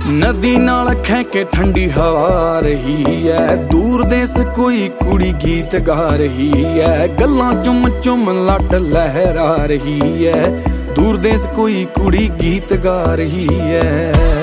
नदी नाल खै के ठंडी हवा रही है, दूर देश कोई कुड़ी गीत गा रही है, गल्लां चुम चुम लट लहरा रही है, दूर देश कोई कुड़ी गीत गा रही है।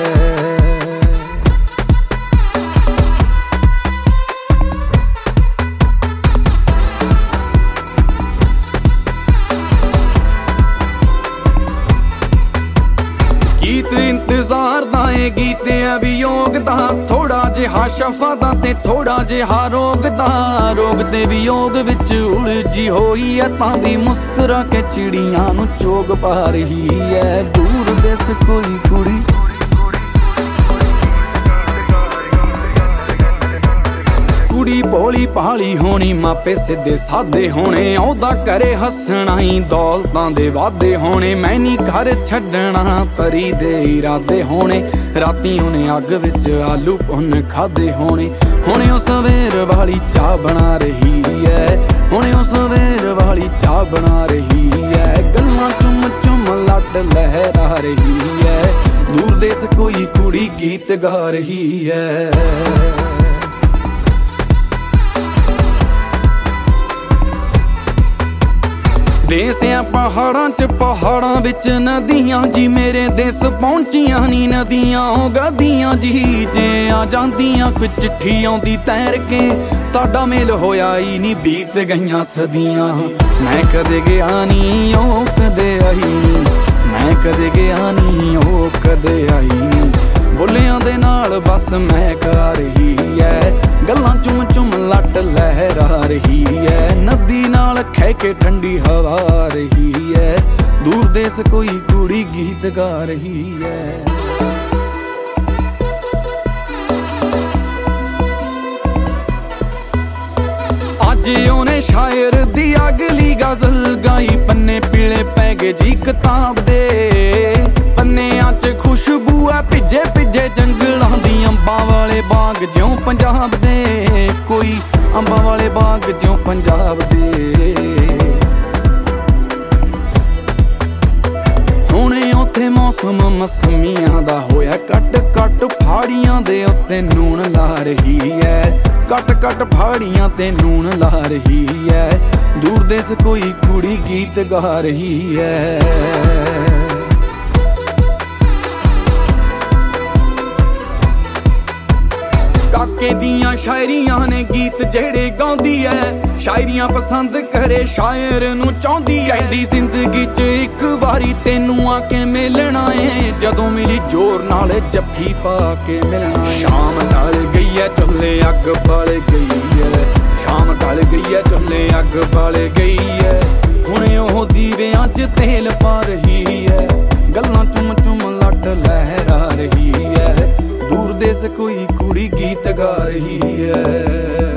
गीत इंतजार दा ए गीत अभियोग दा, थोड़ा जिहा शफा दा ते थोड़ा जिहा रोग दा, रोग दे वियोग विच उलझी होई है, तां भी मुस्कुरा के चिड़ियां नू चोग पा रही है, दूर देश कोई कुड़ी कुड़ी भोली भाली होनी, मापे सीधे सादे होने, औदा करे हसना ही दौलतां दे वादे होने, मैं नी घर छड्डना परी दे इरादे होने, राती उन्हें अग विच आलू भुन खादे होने, हुणे ओ सवेर वाली चाह बना रही है, हुणे ओ सवेर वाली चाह बना रही है, गल्लां चुम चुम लट लहरा रही है, दूर देश कोई कुड़ी गीत गा रही है। देश आ पहाड़ां च पहाड़ां विच नदियां जी, मेरे देश पहुंचियां नी नदियां ओ गदियां जी, जे आ जांदियां कोई चिट्ठी आउंदी तैर के, साडा मेल होया ही नी बीत गईयां सदियां जी, मैं कदे गया नी ओ कदे आई नी, मैं कदे गया नी ओ कदे आई नी, बोलियां दे नाल बस मैं गा रही है, गल्लां चुम चुम लट लहरा रही है, नदी नाल खै के ठंडी हवा रही है, दूर देश कोई कुड़ी गीत गा रही है। अज ओने शायर दी अगली गजल गाई, पन्ने पीले पै गए जी किताब दे, पन्नियां च खुशबू है भिजे भिजे जंगलां दी, अंबां वाले बाग ज्यों पंजाब दे, कोई अंबां वाले बाग ज्यों पंजाब दे, हुणे उत्थे मौसम मौसमियां दा होया कट कट, फाड़ियां दे उत्ते नून ला रही है, कट कट फाड़ियां ते नून ला रही है, दूर देश कोई कुड़ी गीत गा रही है। काके दियां शायरियां ने गीत जेड़े गाउंदी है, शायरियां पसंद करे शायर नू चाहुंदी है, कहदी जिंदगी च एक बारी तेनू आके मिलना है, जदों मिली जोर नाल जफ्फी पा के मिलना है, शाम ढल गई है चुल्हे अग बल गई है, शाम ढल गई है चुल्हे अग बल गई है, हुणे ओह दीवियां च तेल पा रही है, गल्लां चुम चुम लट लहरा रही है, दूर देश कोई कुड़ी गीत गा रही है।